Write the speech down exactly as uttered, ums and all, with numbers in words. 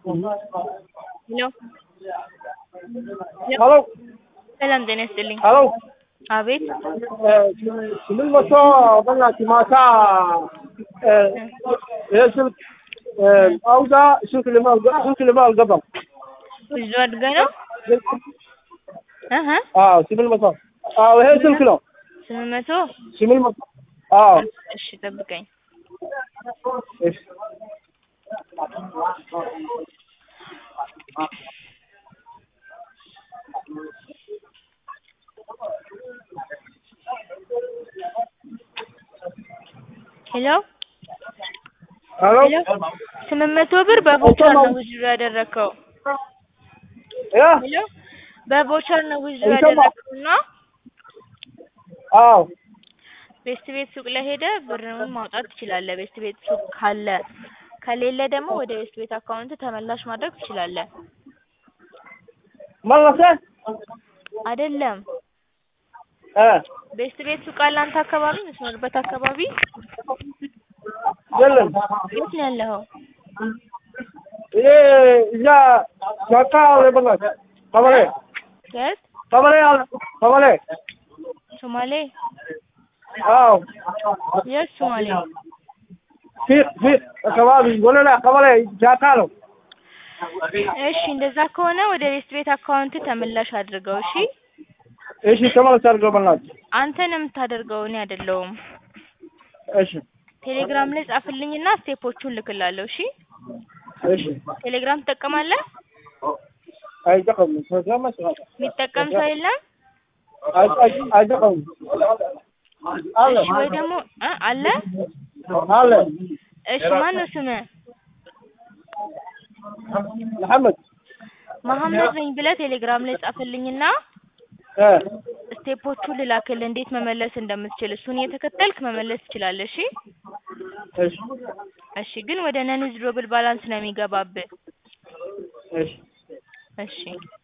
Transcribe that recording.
Hello. Hello. ሰላም ጤና ይስጥልኝ። Hello. አቤት። ስምን መቶ በእናትህ ማታ ይሄ ስልክ አውዛ ስልክ ልማል ስልክ ልማል አልገባም። ብዙ አድርገህ ነው? አሃ አዎ ስምን መቶ አዎ ይሄ ስልክ ነው። ስምንት መቶ ስምን መቶ አዎ እሺ ጠብቀኝ። እሺ ሄሎ ሄሎ ሄሎ ስምንት መቶ ብር በቦቸር ነው ውዝድሮ ያደረከው? ያ ሄሎ በቦቸር ነው ውዝድሮ ያደረከውና አዎ ቤስት ቤት ሱቅ ላይ ሄደህ ብርውን ማውጣት ትችላለህ። ቤስት ቤት ሱቅ ካለ ከሌለ ደግሞ ወደ ቤስት ቤት አካውንት ተመላሽ ማድረግ ትችላለህ። መለሰ አይደለም እ ቤስት ቤት ሱቅ አለ አንተ አካባቢ የምትኖርበት አካባቢ? የለም። የት ነው ያለኸው? ይሄ እዛ ጫካ ለበላት ቀበሌ የት? ቀበሌ አለ ቀበሌ ሶማሌ? አዎ የት ሶማሌ? ፊት ፊት አካባቢ ወለላ ቀበሌ ጫካ ነው። እሺ እንደዛ ከሆነ ወደ ቤስት ቤት አካውንት ተመላሽ አድርገው። እሺ እሺ ተመላሽ አድርገው በእናትህ። አንተ ነው የምታደርገው እኔ አይደለሁም። እሺ ቴሌግራም ላይ ጻፍልኝና ስቴፖቹን ልክላለሁ። እሺ እሺ ቴሌግራም ትጠቀማለህ? አይጠቀም ፕሮግራም መስራት የሚጠቀም ሰው የለም? አይጠቀም አለ እሺ ወይ ደግሞ እ አለ አለ እሺ ማነው ስምህ? መሐመድ መሐመድ ነኝ ብለህ ቴሌግራም ላይ ጻፍልኝና እ ስቴፖቹን ልላክልህ እንዴት መመለስ እንደምትችል እሱን እየተከተልክ መመለስ ትችላለህ። እሺ እሺ እሺ ግን ወደ ነን ዊዝድሮብል ባላንስ ነው የሚገባብህ። እሺ እሺ